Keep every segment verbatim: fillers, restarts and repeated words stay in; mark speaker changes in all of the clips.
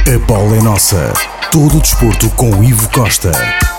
Speaker 1: A bola é nossa. Todo o desporto com Ivo Costa.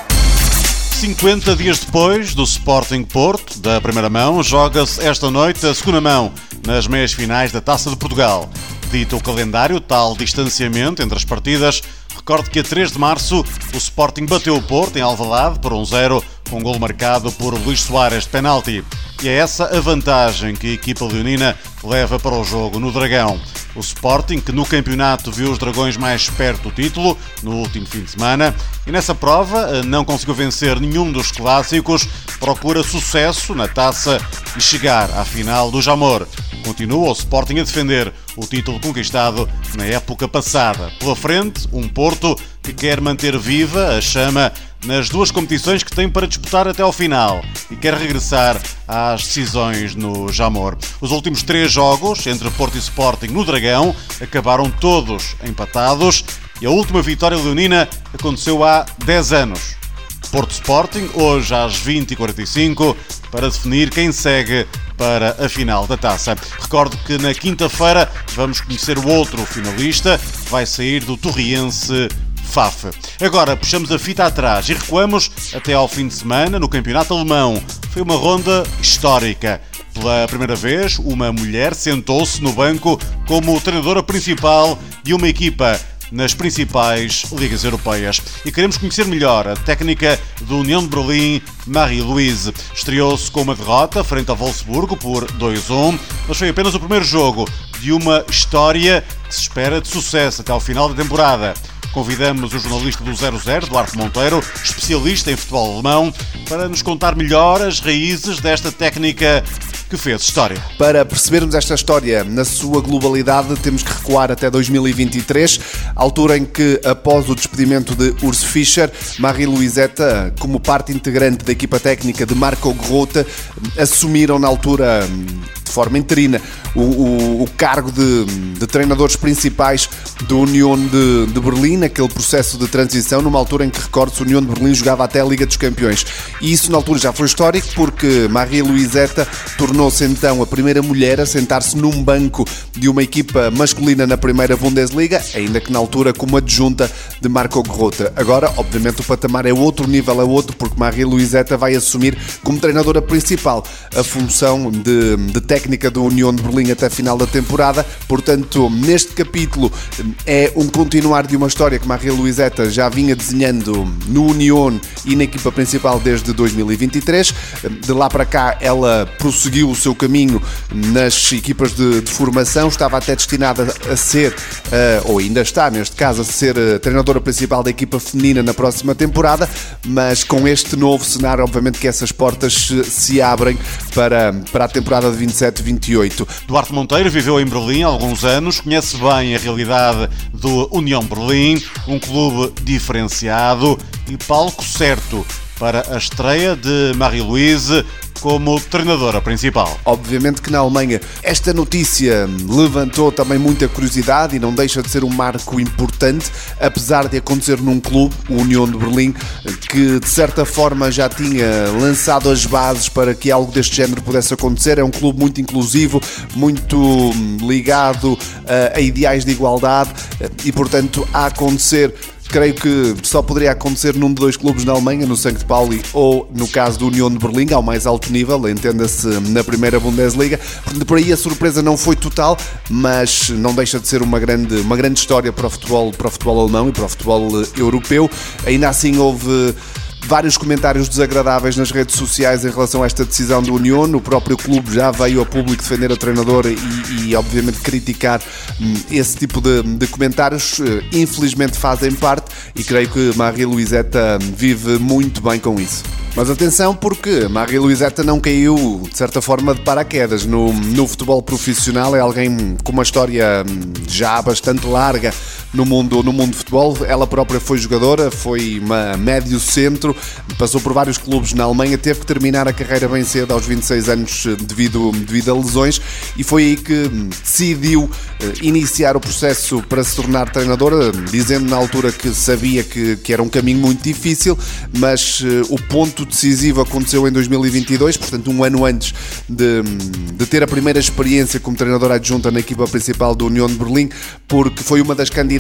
Speaker 2: cinquenta dias depois do Sporting Porto, da primeira mão, joga-se esta noite a segunda mão, nas meias finais da Taça de Portugal. Dito o calendário, tal distanciamento entre as partidas, recorde que a três de março o Sporting bateu o Porto em Alvalade por um zero, com um golo marcado por Luís Soares de penalti. E é essa a vantagem que a equipa leonina leva para o jogo no Dragão. O Sporting, que no campeonato viu os Dragões mais perto do título no último fim de semana, e nessa prova não conseguiu vencer nenhum dos clássicos, procura sucesso na taça e chegar à final do Jamor. Continua o Sporting a defender o título conquistado na época passada. Pela frente, um Porto que quer manter viva a chama nas duas competições que tem para disputar até ao final e quer regressar às decisões no Jamor. Os últimos três jogos entre Porto e Sporting no Dragão acabaram todos empatados e a última vitória leonina aconteceu há dez anos. Porto Sporting, hoje às vinte e quarenta e cinco, para definir quem segue para a final da taça. Recordo que na quinta-feira vamos conhecer o outro finalista, vai sair do Torriense F A F. Agora puxamos a fita atrás e recuamos até ao fim de semana no campeonato alemão. Foi uma ronda histórica. Pela primeira vez, uma mulher sentou-se no banco como treinadora principal de uma equipa nas principais ligas europeias. E queremos conhecer melhor a técnica do União de Berlim, Marie-Louise. Estreou-se com uma derrota frente ao Wolfsburgo por dois a um, mas foi apenas o primeiro jogo de uma história que se espera de sucesso até ao final da temporada. Convidamos o jornalista do zero zero, Duarte Monteiro, especialista em futebol alemão, para nos contar melhor as raízes desta técnica que fez história.
Speaker 3: Para percebermos esta história na sua globalidade, temos que recuar até dois mil e vinte e três, altura em que, após o despedimento de Urs Fischer, Marie-Louisette, como parte integrante da equipa técnica de Marco Grote, assumiram na altura, de forma interina, o, o, o cargo de, de treinadores principais do União de, de Berlim, naquele processo de transição, numa altura em que, recordo-se, o União de Berlim jogava até a Liga dos Campeões. E isso na altura já foi histórico, porque Marie-Louisette tornou-se então a primeira mulher a sentar-se num banco de uma equipa masculina na primeira Bundesliga, ainda que na altura como adjunta de Marco Grote. Agora, obviamente, o patamar é outro, o nível é outro, porque Marie-Louisette vai assumir como treinadora principal a função de, de técnica do União de Berlim até a final da temporada. Portanto, neste capítulo é um continuar de uma história que Marie-Louisette já vinha desenhando no União e na equipa principal desde dois mil e vinte e três. De lá para cá, ela prosseguiu o seu caminho nas equipas de, de formação, estava até destinada a ser, uh, ou ainda está neste caso, a ser uh, treinadora principal da equipa feminina na próxima temporada, mas com este novo cenário, obviamente que essas portas se, se abrem para, para a temporada de vinte e sete vinte e oito.
Speaker 2: Duarte Monteiro viveu em Berlim há alguns anos, conhece bem a realidade do União Berlim, um clube diferenciado e palco certo para a estreia de Marie-Louise como treinadora principal.
Speaker 3: Obviamente que na Alemanha esta notícia levantou também muita curiosidade e não deixa de ser um marco importante, apesar de acontecer num clube, o União de Berlim, que de certa forma já tinha lançado as bases para que algo deste género pudesse acontecer. É um clube muito inclusivo, muito ligado a ideais de igualdade e, portanto, a acontecer, creio que só poderia acontecer num de dois clubes na Alemanha, no Sankt Pauli ou no caso do União de Berlim, ao mais alto nível, entenda-se na primeira Bundesliga. Por aí a surpresa não foi total, mas não deixa de ser uma grande, uma grande história para o futebol, para o futebol alemão e para o futebol europeu. Ainda assim houve vários comentários desagradáveis nas redes sociais em relação a esta decisão do União. O próprio clube já veio ao público defender a treinadora e, e obviamente criticar hum, esse tipo de, de comentários. Infelizmente fazem parte e creio que Marie-Louisette vive muito bem com isso. Mas atenção, porque Marie-Louisette não caiu, de certa forma, de paraquedas no, no futebol profissional. É alguém com uma história já bastante larga no mundo, no mundo de futebol. Ela própria foi jogadora, foi uma médio centro, passou por vários clubes na Alemanha, teve que terminar a carreira bem cedo, aos vinte e seis anos, devido, devido a lesões, e foi aí que decidiu iniciar o processo para se tornar treinadora, dizendo na altura que sabia que, que era um caminho muito difícil, mas o ponto decisivo aconteceu em dois mil e vinte e dois, portanto um ano antes de, de ter a primeira experiência como treinadora adjunta na equipa principal do União de Berlim, porque foi uma das candidatas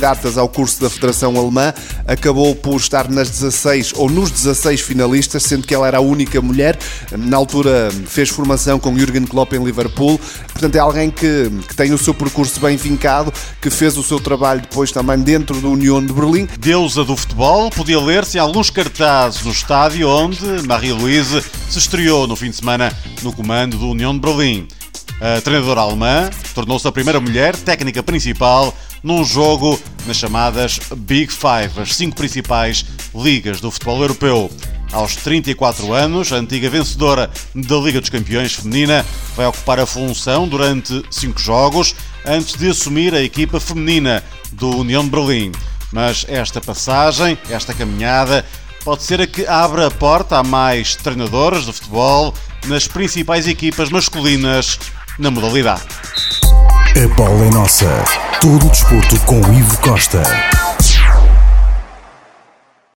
Speaker 3: candidatas ao curso da Federação Alemã, acabou por estar nas dezasseis ou nos dezasseis finalistas, sendo que ela era a única mulher. Na altura fez formação com Jürgen Klopp em Liverpool, portanto é alguém que, que tem o seu percurso bem vincado, que fez o seu trabalho depois também dentro da União de Berlim.
Speaker 2: Deusa do futebol podia ler-se em alguns cartazes no estádio onde Marie-Louise se estreou no fim de semana no comando do União de Berlim. A treinadora alemã tornou-se a primeira mulher técnica principal num jogo nas chamadas Big Five, as cinco principais ligas do futebol europeu. Aos trinta e quatro anos, a antiga vencedora da Liga dos Campeões feminina vai ocupar a função durante cinco jogos antes de assumir a equipa feminina do União de Berlim. Mas esta passagem, esta caminhada, pode ser a que abra a porta a mais treinadoras de futebol nas principais equipas masculinas na modalidade.
Speaker 1: A bola é nossa. Todo o desporto com Ivo Costa.